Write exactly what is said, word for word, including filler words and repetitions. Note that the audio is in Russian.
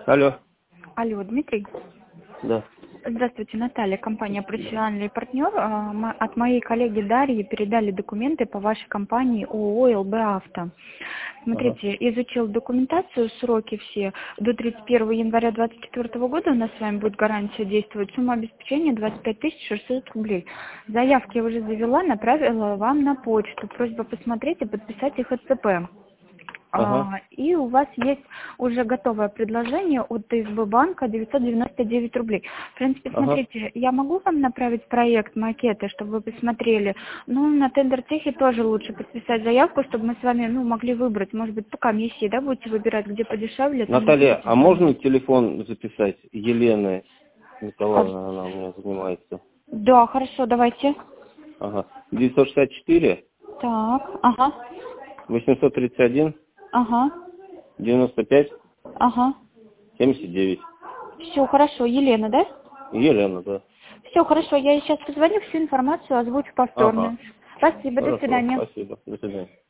Алло. Алло, Дмитрий. Да. Здравствуйте, Наталья, компания «Профессиональный партнер». А, мо- От моей коллеги Дарьи передали документы по вашей компании ООО «ЛБ Авто». Ага. Смотрите, изучил документацию, сроки все. До тридцать первого января две тысячи двадцать четвёртого года у нас с вами будет гарантия действовать. Сумма обеспечения двадцать пять тысяч шестьсот рублей. Заявки я уже завела, направила вам на почту. Просьба посмотреть и подписать их от ЦП. Ага. А, И у вас есть уже готовое предложение от ТСБ банка девятьсот девяносто девять рублей. В принципе, Ага. смотрите, я могу вам направить проект, макеты, чтобы вы посмотрели. Ну, на Тендертехе тоже лучше подписать заявку, чтобы мы с вами, ну, могли выбрать. Может быть, по комиссии, да, будете выбирать, где подешевле, там и Наталья, будете а звонить. можно телефон записать Елены А, Николаевны, она у меня занимается? Да, хорошо, давайте. Ага. девятьсот шестьдесят четыре Так, ага, восемьсот тридцать один ага, девяносто пять ага. семьдесят девять. Все, хорошо, Елена, да? Елена, да. Все, хорошо, я ей сейчас позвоню, всю информацию озвучу Ага. повторно. Спасибо, до Хорошо, свидания. спасибо. До свидания.